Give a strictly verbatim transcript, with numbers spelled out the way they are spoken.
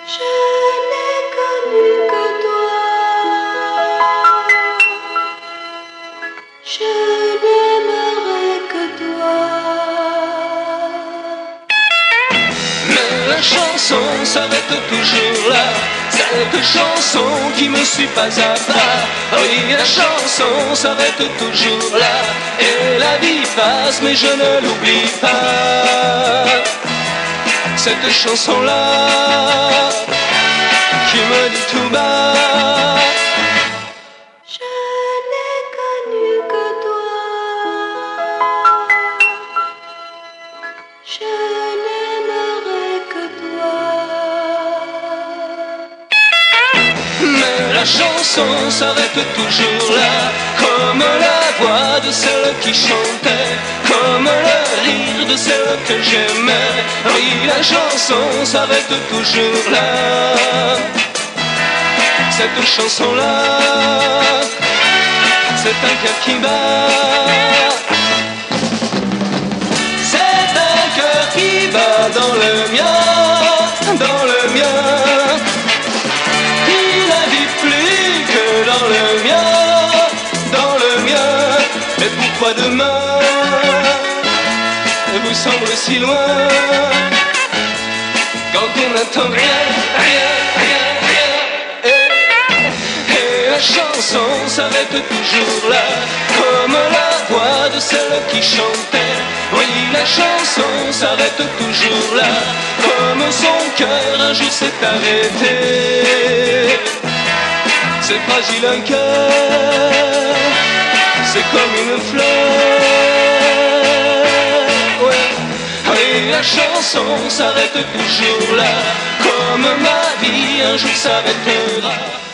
Je n'ai connu que toi, je n'aimerai que toi. Mais la chanson s'arrête toujours là, cette chanson qui me suit pas à pas. Oui, la chanson s'arrête toujours là, et la vie passe mais je ne l'oublie pas. Cette chanson-là qui me dit tout bas, je n'ai connu que toi, je n'aimerai que toi. mais la chanson s'arrête toujours là, comme la voix de celle qui chantait, comme le rire de celle que j'aimais. Oui, la chanson s'arrête toujours là, cette chanson-là, c'est un cœur qui bat, c'est un cœur qui bat dans le mien, dans le mien, qui ne vit plus que dans le mien, dans le mien. Et pourquoi demain vous semble si loin, quand on n'attend rien, rien, rien, rien. Et, et la chanson s'arrête toujours là, comme la voix de celle qui chantait. Oui, la chanson s'arrête toujours là, comme son cœur un jour s'est arrêté. C'est fragile un cœur, c'est comme une fleur. Ouais. Et la chanson s'arrête toujours là, comme ma vie un jour s'arrêtera.